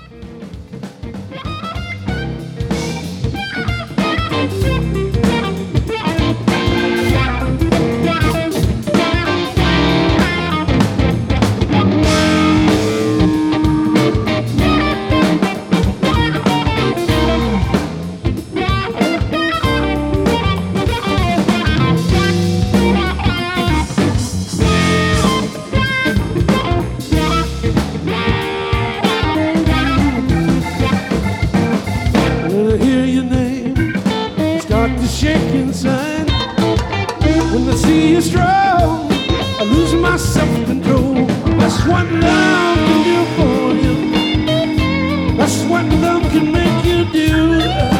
Shake inside when I see you strong. I lose my self-control. That's what love can do for you. That's what love can make you do.